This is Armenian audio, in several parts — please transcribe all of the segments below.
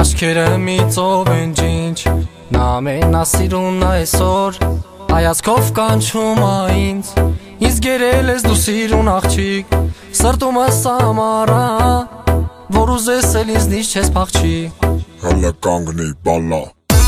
Աչքերը մի ծով են ջինջ, նա ամենասիրուն այսօր, հայացքով կանչում ա ինձ, ինձ գերել ես դու սիրուն աղջիկ, սրտումս ամարա, որ ուզես էլ ինձնից չես փախչի, հələ կանգնի բալա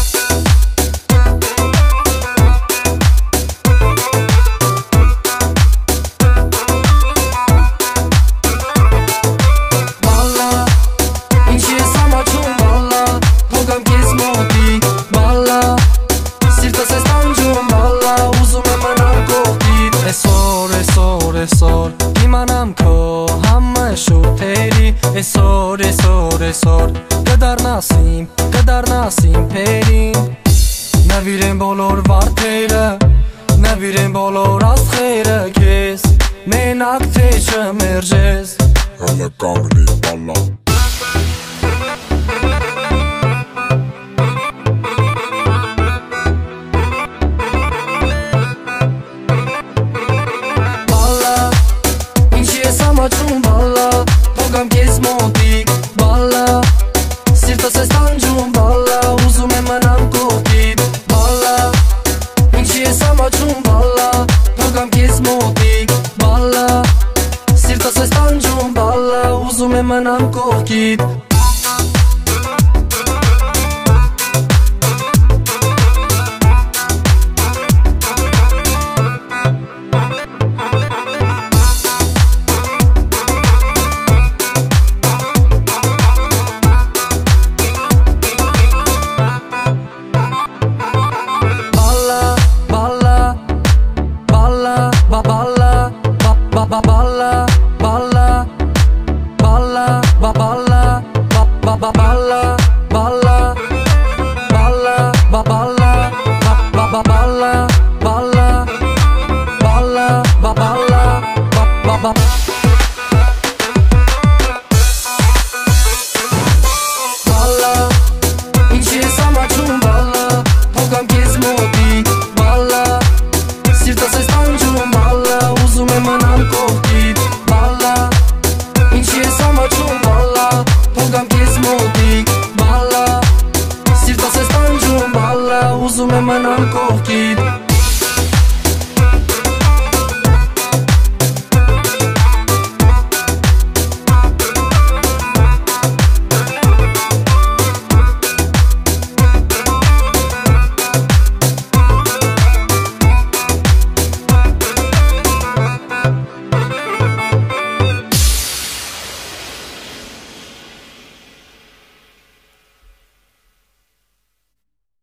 Այսօր իմանամ քո համը շուրթերի Այսօր կդառնաս իմ փերին Նվիրեն բոլոր վարդերը Նվիրեն բոլոր աստղերը քեզ Մենակ թե չմերժես Հələ կանգնի բալա Հոգամ կեզ մոտիկ, բալա Սիրտս ես տանջում, բալա Ուզում եմ մնամ կողքիդ, բալա Ինչի ես ամաչում, բալա Հոգամ կեզ մոտիկ, բալա Սիրտս ես տանջում, բալա Ուզում եմ մնամ կողքիդ